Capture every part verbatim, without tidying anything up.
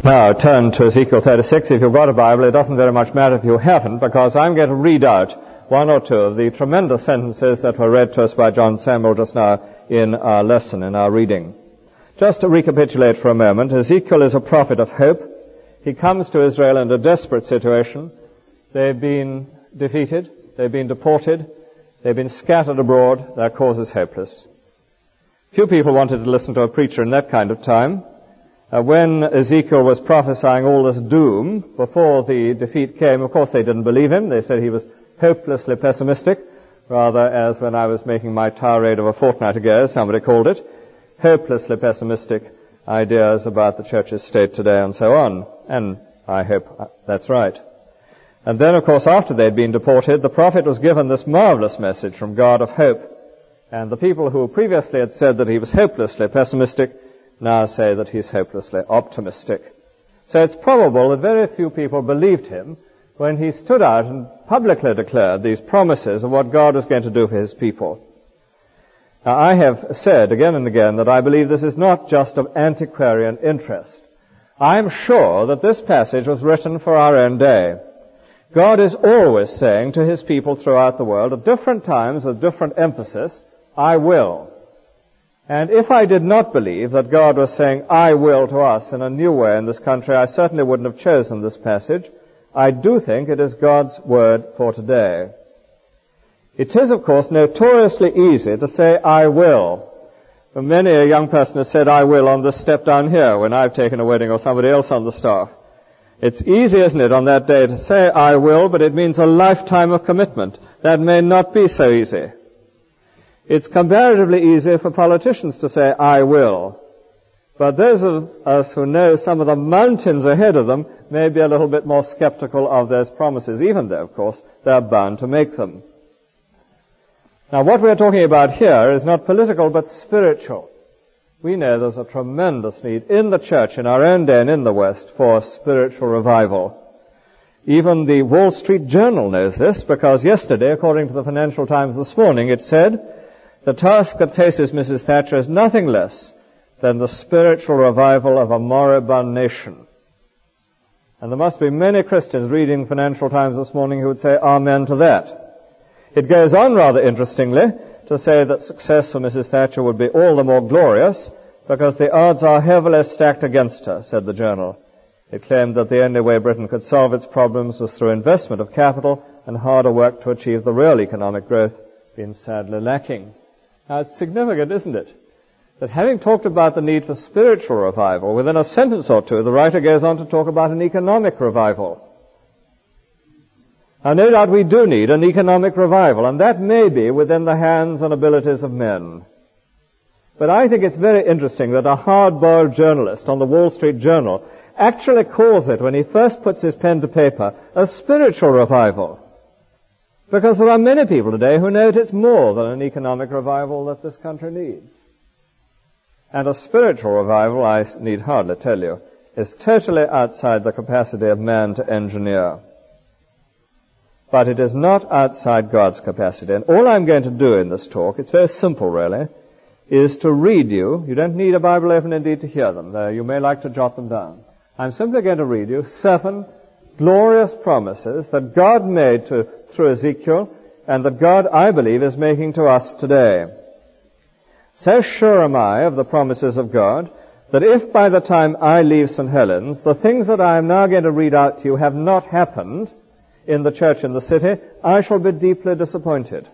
Now turn to Ezekiel thirty-six. If you've got a Bible, it doesn't very much matter if you haven't, because I'm going to read out one or two of the tremendous sentences that were read to us by John Samuel just now in our lesson, in our reading. Just to recapitulate for a moment, Ezekiel is a prophet of hope. He comes to Israel in a desperate situation. They've been defeated, they've been deported, they've been scattered abroad, their cause is hopeless. Few people wanted to listen to a preacher in that kind of time. Uh, when Ezekiel was prophesying all this doom before the defeat came, of course they didn't believe him. They said he was hopelessly pessimistic, rather as when I was making my tirade of a fortnight ago, somebody called it, hopelessly pessimistic ideas about the church's state today and so on. And I hope that's right. And then, of course, after they'd been deported, the prophet was given this marvelous message from God of hope. And the people who previously had said that he was hopelessly pessimistic now say that he's hopelessly optimistic. So it's probable that very few people believed him when he stood out and publicly declared these promises of what God was going to do for his people. Now, I have said again and again that I believe this is not just of antiquarian interest. I'm sure that this passage was written for our own day. God is always saying to his people throughout the world, at different times with different emphasis, I will. And if I did not believe that God was saying, I will to us in a new way in this country, I certainly wouldn't have chosen this passage. I do think it is God's word for today. It is, of course, notoriously easy to say, I will. For many a young person has said, I will on this step down here when I've taken a wedding or somebody else on the staff. It's easy, isn't it, on that day to say, I will, but it means a lifetime of commitment. That may not be so easy. It's comparatively easier for politicians to say, I will. But those of us who know some of the mountains ahead of them may be a little bit more skeptical of those promises, even though, of course, they're bound to make them. Now, what we're talking about here is not political, but spiritual. We know there's a tremendous need in the church, in our own day and in the West, for spiritual revival. Even the Wall Street Journal knows this, because yesterday, according to the Financial Times this morning, it said, the task that faces Missus Thatcher is nothing less than the spiritual revival of a moribund nation. And there must be many Christians reading Financial Times this morning who would say amen to that. It goes on rather interestingly to say that success for Missus Thatcher would be all the more glorious because the odds are heavily stacked against her, said the journal. It claimed that the only way Britain could solve its problems was through investment of capital and harder work to achieve the real economic growth being sadly lacking. Now, it's significant, isn't it, that having talked about the need for spiritual revival, within a sentence or two, the writer goes on to talk about an economic revival. Now, no doubt we do need an economic revival, and that may be within the hands and abilities of men. But I think it's very interesting that a hard-boiled journalist on the Wall Street Journal actually calls it, when he first puts his pen to paper, a spiritual revival. Because there are many people today who know it's more than an economic revival that this country needs. And a spiritual revival, I need hardly tell you, is totally outside the capacity of man to engineer. But it is not outside God's capacity. And all I'm going to do in this talk, it's very simple really, is to read you. You don't need a Bible open indeed to hear them, though you may like to jot them down. I'm simply going to read you seven glorious promises that God made to through Ezekiel, and that God, I believe, is making to us today. So sure am I of the promises of God, that if by the time I leave Saint Helens, the things that I am now going to read out to you have not happened in the church in the city, I shall be deeply disappointed.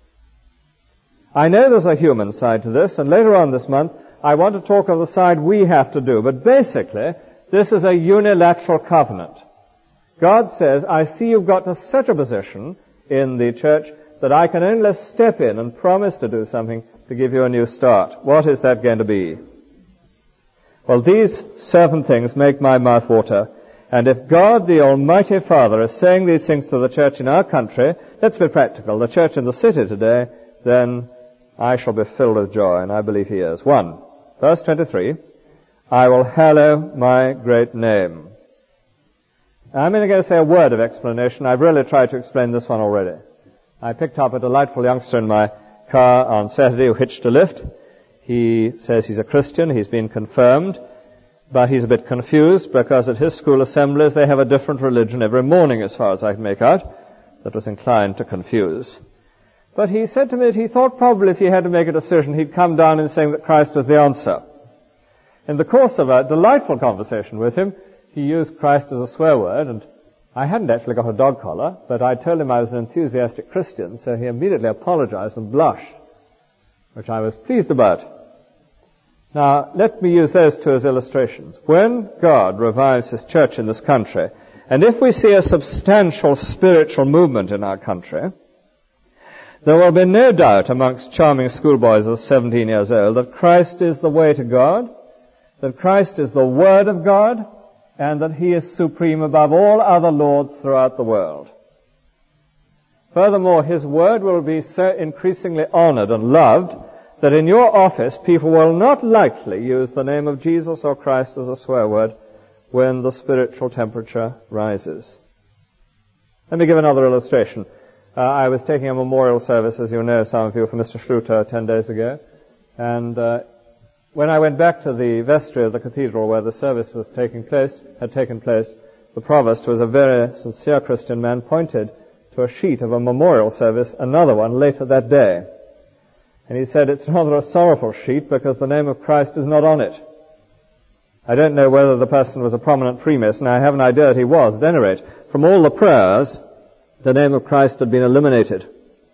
I know there's a human side to this, and later on this month, I want to talk of the side we have to do, but basically, this is a unilateral covenant. God says, I see you've got to such a position in the church that I can only step in and promise to do something to give you a new start. What is that going to be? Well, these seven things make my mouth water. And if God, the Almighty Father, is saying these things to the church in our country, let's be practical, the church in the city today, then I shall be filled with joy, and I believe he is. One, verse twenty-three, I will hallow my great name. I'm only going to say a word of explanation. I've really tried to explain this one already. I picked up a delightful youngster in my car on Saturday who hitched a lift. He says he's a Christian. He's been confirmed. But he's a bit confused because at his school assemblies they have a different religion every morning, as far as I can make out, that was inclined to confuse. But he said to me that he thought probably if he had to make a decision, he'd come down in saying that Christ was the answer. In the course of a delightful conversation with him, he used Christ as a swear word, and I hadn't actually got a dog collar, but I told him I was an enthusiastic Christian, so he immediately apologized and blushed, which I was pleased about. Now, let me use those two as illustrations. When God revives His church in this country, and if we see a substantial spiritual movement in our country, there will be no doubt amongst charming schoolboys of seventeen years old that Christ is the way to God, that Christ is the Word of God, and that He is supreme above all other lords throughout the world. Furthermore, His Word will be so increasingly honored and loved that in your office people will not lightly use the name of Jesus or Christ as a swear word when the spiritual temperature rises. Let me give another illustration. Uh, I was taking a memorial service, as you know, some of you, for Mister Schluter ten days ago, and uh, when I went back to the vestry of the cathedral where the service was taking place, had taken place, the provost, who was a very sincere Christian man, pointed to a sheet of a memorial service, another one later that day. And he said, it's rather a sorrowful sheet because the name of Christ is not on it. I don't know whether the person was a prominent Freemason. I have an idea that he was. At any rate, from all the prayers, the name of Christ had been eliminated.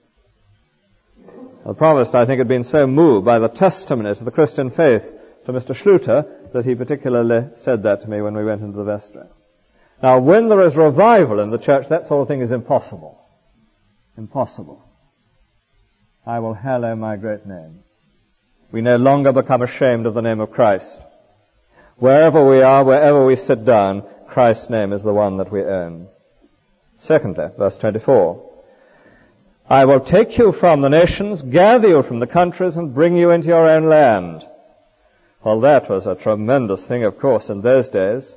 The provost, I think, had been so moved by the testimony to the Christian faith to Mister Schluter that he particularly said that to me when we went into the vestry. Now, when there is revival in the church, that sort of thing is impossible. Impossible. I will hallow my great name. We no longer become ashamed of the name of Christ. Wherever we are, wherever we sit down, Christ's name is the one that we own. Secondly, verse twenty-four, I will take you from the nations, gather you from the countries, and bring you into your own land. Well, that was a tremendous thing, of course, in those days.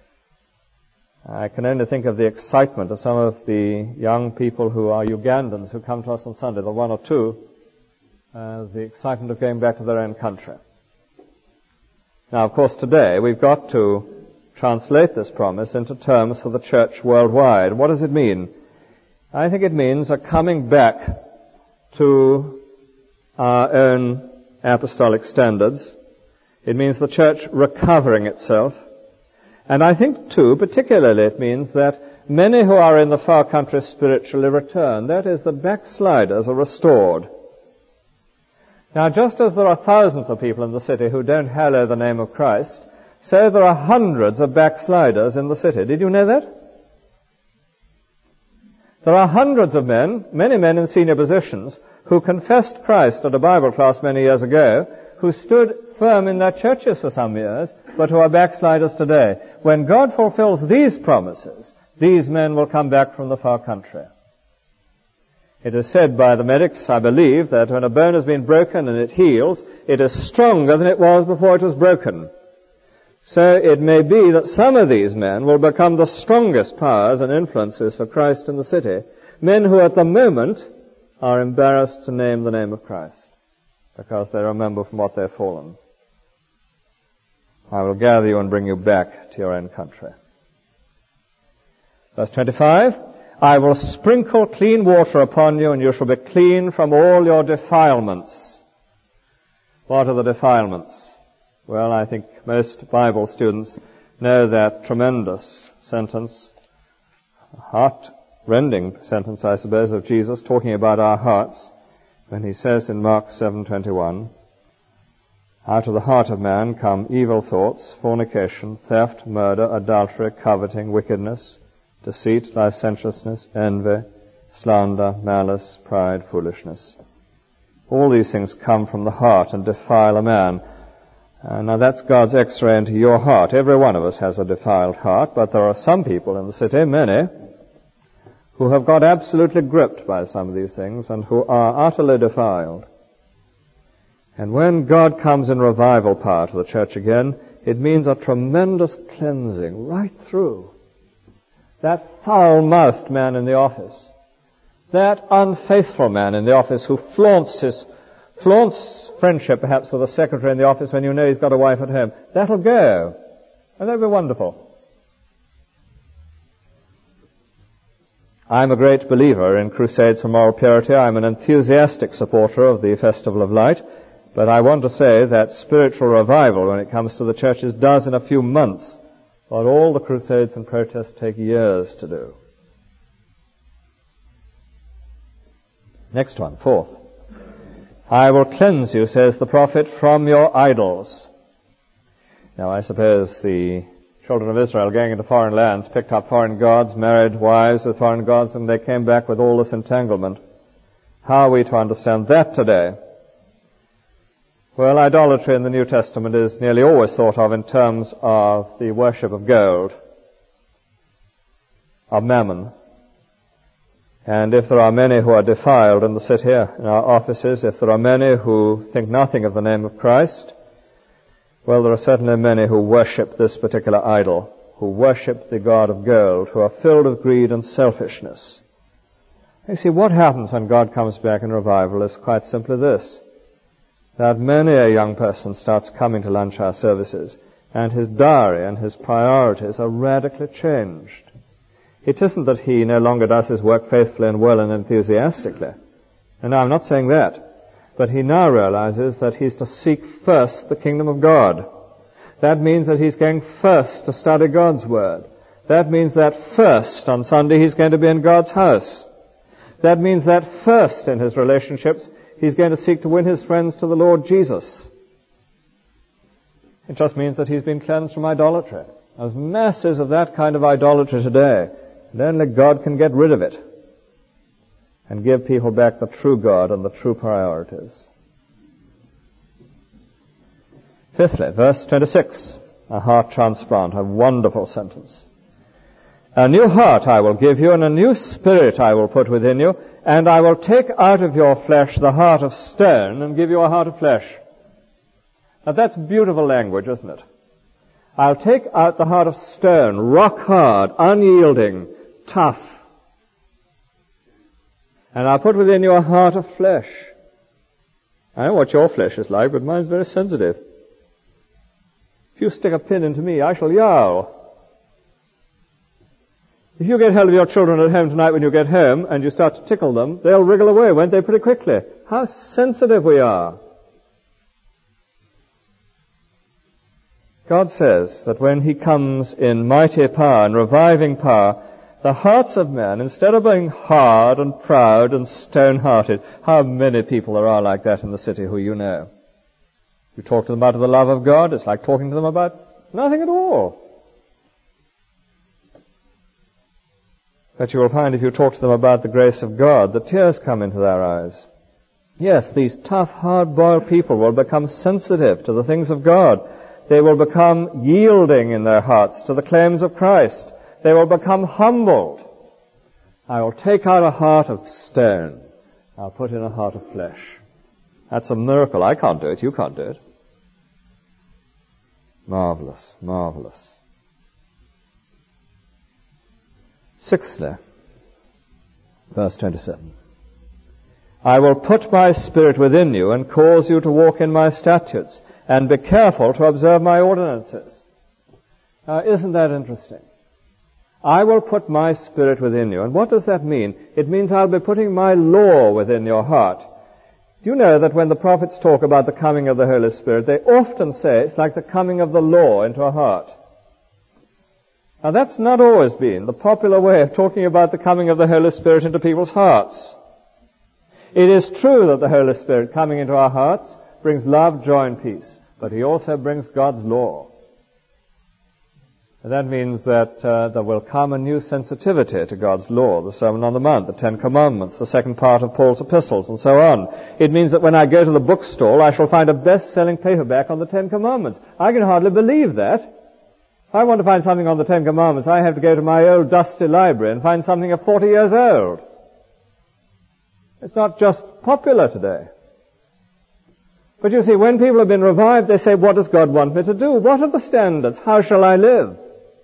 I can only think of the excitement of some of the young people who are Ugandans who come to us on Sunday, the one or two, uh, the excitement of going back to their own country. Now, of course, today we've got to translate this promise into terms for the church worldwide. What does it mean? I think it means a coming back to our own apostolic standards. It means the church recovering itself. And I think, too, particularly it means that many who are in the far country spiritually return. That is, the backsliders are restored. Now, just as there are thousands of people in the city who don't hallow the name of Christ, so there are hundreds of backsliders in the city. Did you know that? There are hundreds of men, many men in senior positions, who confessed Christ at a Bible class many years ago, who stood firm in their churches for some years, but who are backsliders today. When God fulfills these promises, these men will come back from the far country. It is said by the medics, I believe, that when a bone has been broken and it heals, it is stronger than it was before it was broken. So it may be that some of these men will become the strongest powers and influences for Christ in the city. Men who at the moment are embarrassed to name the name of Christ because they remember from what they've fallen. I will gather you and bring you back to your own country. Verse twenty-five, I will sprinkle clean water upon you, and you shall be clean from all your defilements. What are the defilements? Well, I think most Bible students know that tremendous sentence, heart-rending sentence, I suppose, of Jesus talking about our hearts when he says in Mark seven twenty-one, out of the heart of man come evil thoughts, fornication, theft, murder, adultery, coveting, wickedness, deceit, licentiousness, envy, slander, malice, pride, foolishness. All these things come from the heart and defile a man. Uh, now that's God's x-ray into your heart. Every one of us has a defiled heart, but there are some people in the city, many, who have got absolutely gripped by some of these things and who are utterly defiled. And when God comes in revival power to the church again, it means a tremendous cleansing right through. That foul-mouthed man in the office, that unfaithful man in the office who flaunts his flaunts friendship perhaps with a secretary in the office when you know he's got a wife at home, that'll go. And that would be wonderful. I'm a great believer in crusades for moral purity. I'm an enthusiastic supporter of the Festival of Light. But I want to say that spiritual revival, when it comes to the churches, does in a few months what all the crusades and protests take years to do. Next one, fourth. I will cleanse you, says the prophet, from your idols. Now, I suppose the children of Israel going into foreign lands picked up foreign gods, married wives with foreign gods, and they came back with all this entanglement. How are we to understand that today? Well, idolatry in the New Testament is nearly always thought of in terms of the worship of gold, of mammon. And if there are many who are defiled in the city, in our offices, if there are many who think nothing of the name of Christ, well, there are certainly many who worship this particular idol, who worship the god of gold, who are filled with greed and selfishness. You see, what happens when God comes back in revival is quite simply this, that many a young person starts coming to lunch hour services, and his diary and his priorities are radically changed. It isn't that he no longer does his work faithfully and well and enthusiastically. And I'm not saying that. But he now realizes that he's to seek first the kingdom of God. That means that he's going first to study God's Word. That means that first on Sunday he's going to be in God's house. That means that first in his relationships he's going to seek to win his friends to the Lord Jesus. It just means that he's been cleansed from idolatry. There's masses of that kind of idolatry today. And only God can get rid of it and give people back the true God and the true priorities. Fifthly, verse twenty-six, a heart transplant, a wonderful sentence. A new heart I will give you, and a new spirit I will put within you, and I will take out of your flesh the heart of stone and give you a heart of flesh. Now that's beautiful language, isn't it? I'll take out the heart of stone, rock hard, unyielding, tough. And I'll put within you a heart of flesh. I don't know what your flesh is like, but mine's very sensitive. If you stick a pin into me, I shall yowl. If you get hold of your children at home tonight when you get home and you start to tickle them, they'll wriggle away, won't they, pretty quickly? How sensitive we are. God says that when He comes in mighty power and reviving power, the hearts of men, instead of being hard and proud and stone-hearted, how many people there are like that in the city who you know. You talk to them about the love of God, it's like talking to them about nothing at all. But you will find if you talk to them about the grace of God, the tears come into their eyes. Yes, these tough, hard-boiled people will become sensitive to the things of God. They will become yielding in their hearts to the claims of Christ. They will become humbled. I will take out a heart of stone. I'll put in a heart of flesh. That's a miracle. I can't do it. You can't do it. Marvelous, marvelous. Sixthly, verse twenty-seven. I will put my spirit within you and cause you to walk in my statutes and be careful to observe my ordinances. Now, isn't that interesting? I will put my spirit within you. And what does that mean? It means I'll be putting my law within your heart. Do you know that when the prophets talk about the coming of the Holy Spirit, they often say it's like the coming of the law into a heart. Now, that's not always been the popular way of talking about the coming of the Holy Spirit into people's hearts. It is true that the Holy Spirit coming into our hearts brings love, joy, and peace, but He also brings God's law. And that means that uh, there will come a new sensitivity to God's law, the Sermon on the Mount, the Ten Commandments, the second part of Paul's epistles, and so on. It means that when I go to the bookstall, I shall find a best-selling paperback on the Ten Commandments. I can hardly believe that. If I want to find something on the Ten Commandments, I have to go to my old dusty library and find something of forty years old. It's not just popular today. But you see, when people have been revived, they say, what does God want me to do? What are the standards? How shall I live?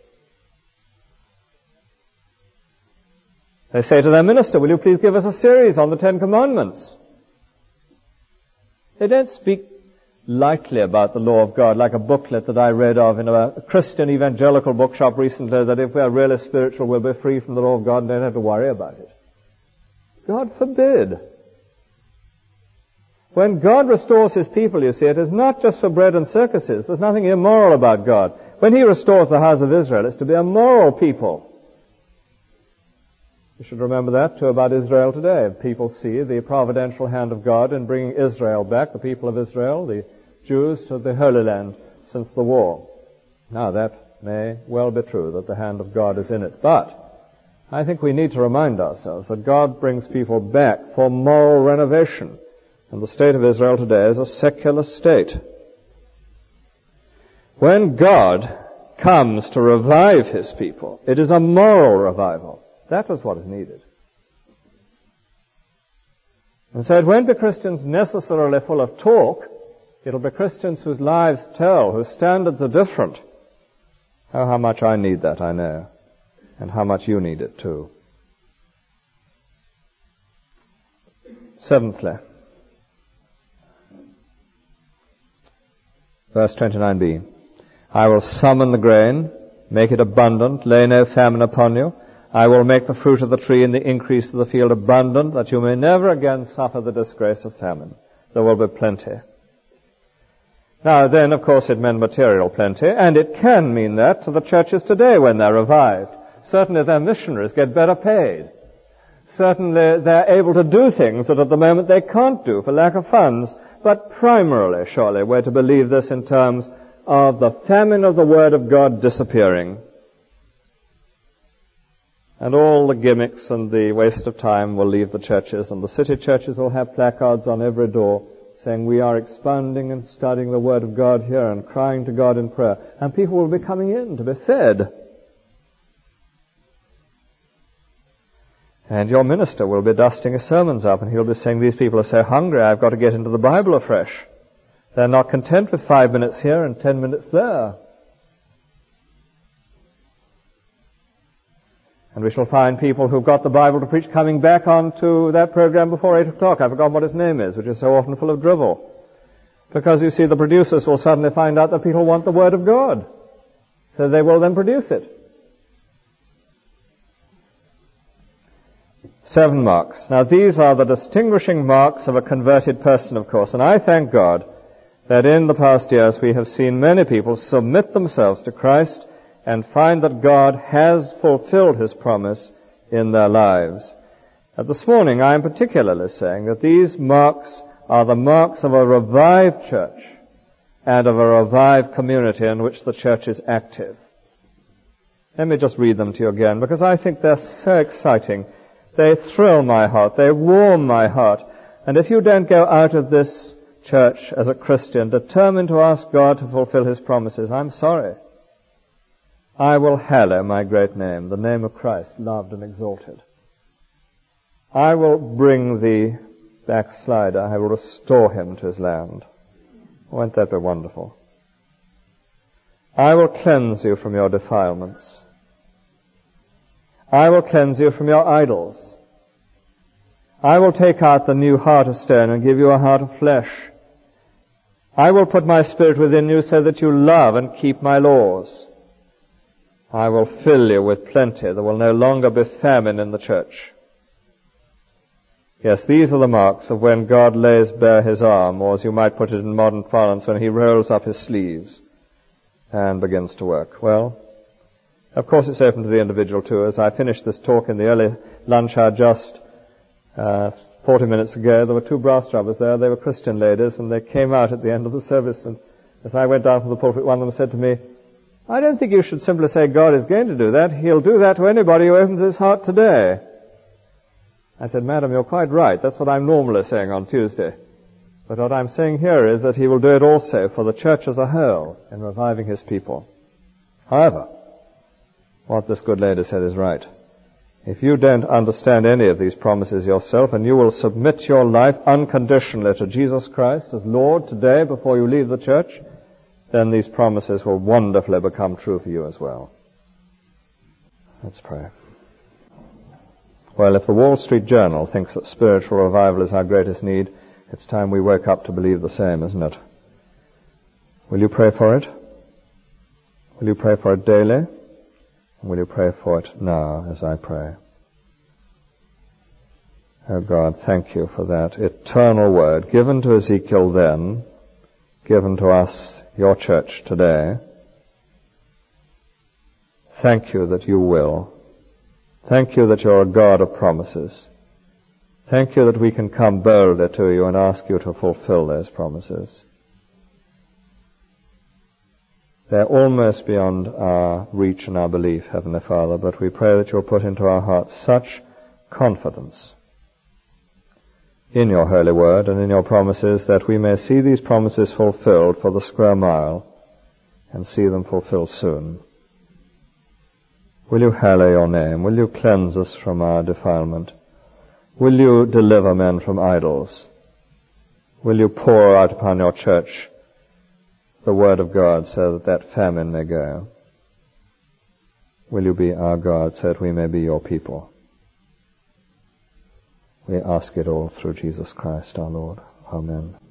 They say to their minister, will you please give us a series on the Ten Commandments? They don't speak lightly about the law of God, like a booklet that I read of in a Christian evangelical bookshop recently, that if we are really spiritual, we'll be free from the law of God and don't have to worry about it. God forbid. When God restores his people, you see, it is not just for bread and circuses. There's nothing immoral about God. When he restores the house of Israel, it's to be a moral people. You should remember that too about Israel today. People see the providential hand of God in bringing Israel back, the people of Israel, the Jews, to the Holy Land since the war. Now that may well be true, that the hand of God is in it. But I think we need to remind ourselves that God brings people back for moral renovation. And the state of Israel today is a secular state. When God comes to revive his people, it is a moral revival. That is what is needed. And so it won't be Christians necessarily full of talk. It'll be Christians whose lives tell, whose standards are different. Oh, how much I need that, I know. And how much you need it too. Seventhly, verse twenty-nine b. I will summon the grain, make it abundant, lay no famine upon you. I will make the fruit of the tree and the increase of the field abundant, that you may never again suffer the disgrace of famine. There will be plenty. Now then, of course, it meant material plenty, and it can mean that to the churches today when they're revived. Certainly their missionaries get better paid. Certainly they're able to do things that at the moment they can't do for lack of funds. But primarily, surely, we're to believe this in terms of the famine of the Word of God disappearing. And all the gimmicks and the waste of time will leave the churches, and the city churches will have placards on every door saying, we are expounding and studying the Word of God here and crying to God in prayer. And people will be coming in to be fed. And your minister will be dusting his sermons up, and he'll be saying, these people are so hungry, I've got to get into the Bible afresh. They're not content with five minutes here and ten minutes there. And we shall find people who've got the Bible to preach coming back onto that program before eight o'clock. I've forgotten what its name is, which is so often full of drivel. Because you see, the producers will suddenly find out that people want the Word of God. So they will then produce it. Seven marks. Now these are the distinguishing marks of a converted person, of course. And I thank God that in the past years we have seen many people submit themselves to Christ and find that God has fulfilled his promise in their lives. And this morning I am particularly saying that these marks are the marks of a revived church and of a revived community in which the church is active. Let me just read them to you again, because I think they're so exciting. They thrill my heart. They warm my heart. And if you don't go out of this church as a Christian determined to ask God to fulfill his promises, I'm sorry. I will hallow my great name, the name of Christ, loved and exalted. I will bring the backslider. I will restore him to his land. Won't that be wonderful? I will cleanse you from your defilements. I will cleanse you from your idols. I will take out the new heart of stone and give you a heart of flesh. I will put my spirit within you so that you love and keep my laws. I will fill you with plenty. There will no longer be famine in the church. Yes, these are the marks of when God lays bare his arm, or as you might put it in modern parlance, when he rolls up his sleeves and begins to work. Well, of course it's open to the individual too. As I finished this talk in the early lunch hour just uh, forty minutes ago, there were two brass rubbers there. They were Christian ladies, and they came out at the end of the service, and as I went down from the pulpit, one of them said to me, I don't think you should simply say God is going to do that. He'll do that to anybody who opens his heart today. I said, Madam, you're quite right. That's what I'm normally saying on Tuesday. But what I'm saying here is that he will do it also for the church as a whole in reviving his people. However, what this good lady said is right. If you don't understand any of these promises yourself, and you will submit your life unconditionally to Jesus Christ as Lord today before you leave the church, then these promises will wonderfully become true for you as well. Let's pray. Well, if the Wall Street Journal thinks that spiritual revival is our greatest need, it's time we woke up to believe the same, isn't it? Will you pray for it? Will you pray for it daily? Will you pray for it now as I pray? Oh God, thank you for that eternal word given to Ezekiel then, given to us, your church, today. Thank you that you will. Thank you that you're a God of promises. Thank you that we can come boldly to you and ask you to fulfill those promises. They're almost beyond our reach and our belief, Heavenly Father, but we pray that you'll put into our hearts such confidence in your holy word and in your promises that we may see these promises fulfilled for the square mile and see them fulfilled soon. Will you hallow your name? Will you cleanse us from our defilement? Will you deliver men from idols? Will you pour out upon your church the word of God so that that famine may go? Will you be our God so that we may be your people? We ask it all through Jesus Christ our Lord. Amen.